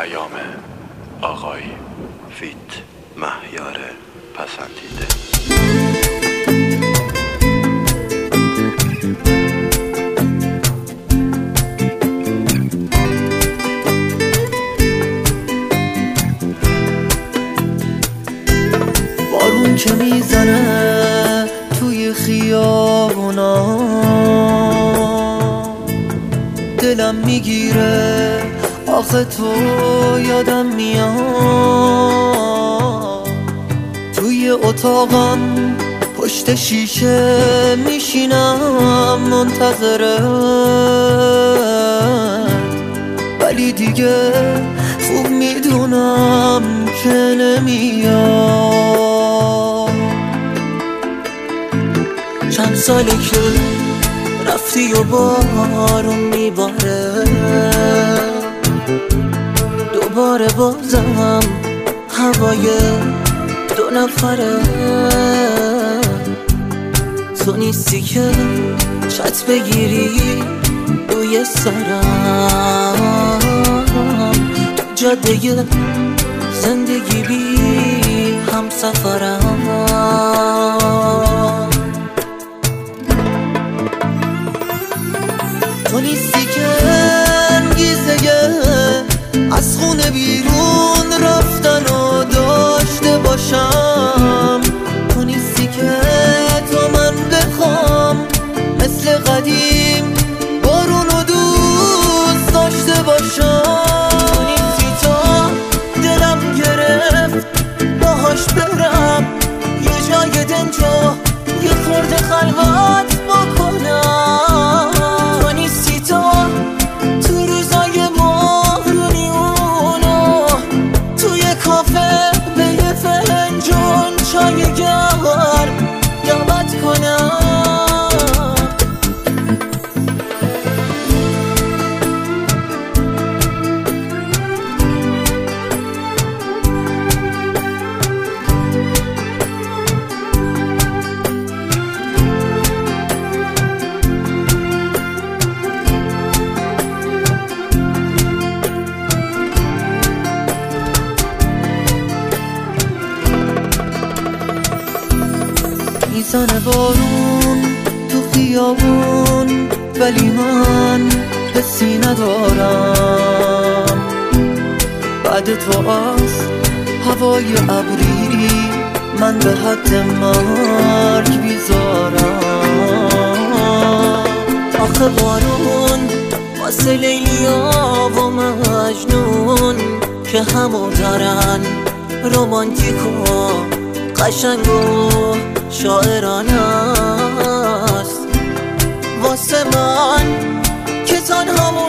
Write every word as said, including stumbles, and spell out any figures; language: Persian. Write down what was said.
پیام آقای فیت مهیار پسندیده. بارون که میزنه توی خیابونا، دلم میگیره آخه تو یادم میاد. توی اتاقم پشت شیشه میشینم منتظرت، ولی دیگه خوب میدونم که نمیاد. چند ساله که رفتی و بارون میباره، دوباره بازم هوای دو نفره. تو نیستی که چت بگیری روی سرم، جاده زندگی بی هم سفرم. تو نیستی که انگیزه از خونه بیرون رفتن و داشته باشم. تو نیستی که تو من بخوام مثل قدیم بارون و دوست داشته باشم. تو نیستی تا دلم گرفت باهاش برم یه جای دنجا یه خورده خلوت بکنم. تو نیستی تا تو روزای ماهرونیونو توی کافه به یه فنجون چای گرم دعوت کنم. میزنه بارون تو خیابون، ولی من حسی ندارم. بعد تو از هوای ابری من به حد مرگ بیزارم. آخه بارون واسه لیلیا و مجنون که همو دارن رومانتیک و قشنگ و شاعرانه است. واسه من که تنها